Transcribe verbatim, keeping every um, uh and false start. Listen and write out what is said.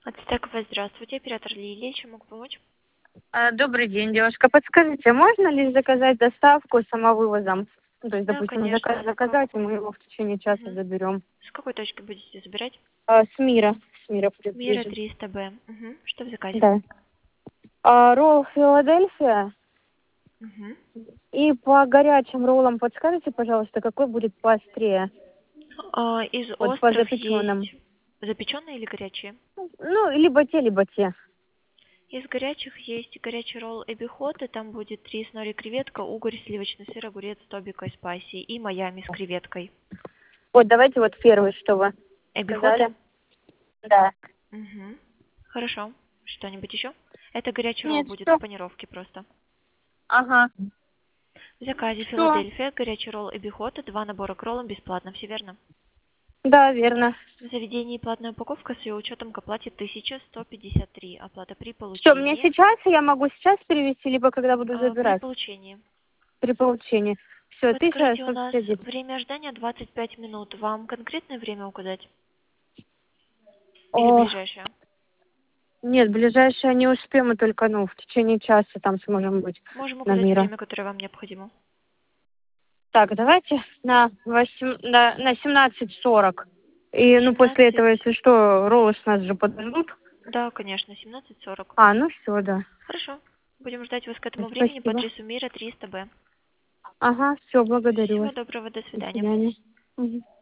Ацтековая, здравствуйте, оператор Лилия, чем могу помочь? А, Добрый день, девушка. Подскажите, можно ли заказать доставку самовывозом? Ну, то есть, Да, допустим, конечно. зака- С заказать, и какой, мы его в течение часа Мгм. заберем. С какой точки будете забирать? А, с мира. С мира будет Мира ближе. триста Б. Мгм. Что в заказе? Да. А, ролл Филадельфия. Мгм. И по горячим роллам подскажите, пожалуйста, какой будет поострее? А, из Вот по острых запеченным. есть запеченные или горячие? Ну, либо те, либо те. Из горячих есть горячий ролл эбихот, и там будет рис, нори, креветка, угорь, сливочный сыр, огурец, тобика и спайси, и майами с креветкой. Вот, давайте вот первый, что вы Эбихоты? сказали. Да. Угу. Хорошо. Что-нибудь еще? Это горячий ролл Нет, будет в что? панировке просто. Ага. В заказе Что? Филадельфия, горячий ролл эбихота, два набора к роллам бесплатно, все верно? Да, верно. В заведении платная упаковка с ее учетом к оплате тысяча сто пятьдесят три. Оплата при Что, мне получении. сейчас, я могу сейчас перевести, либо когда буду э, При забирать? получении. При получении. Все, тысяча Подскажите, у сто нас пятьдесят девять. время ожидания двадцать пять минут. Вам конкретное время указать? Или О, ближайшее? нет, ближайшее не успеем, мы только, ну, в течение часа там сможем быть Можем на указать мира. время, которое вам необходимо. Так, давайте на, восемь, на, на семнадцать сорок. И, ну, после этого, семнадцать. если что, роллы с нас же подождут. Да, конечно, семнадцать сорок. А, ну все, да. Хорошо. Будем ждать вас к этому времени по Спасибо. адресу Мира триста Б. Ага, все, благодарю вас. Всего доброго, до До свидания. свидания. Мгм.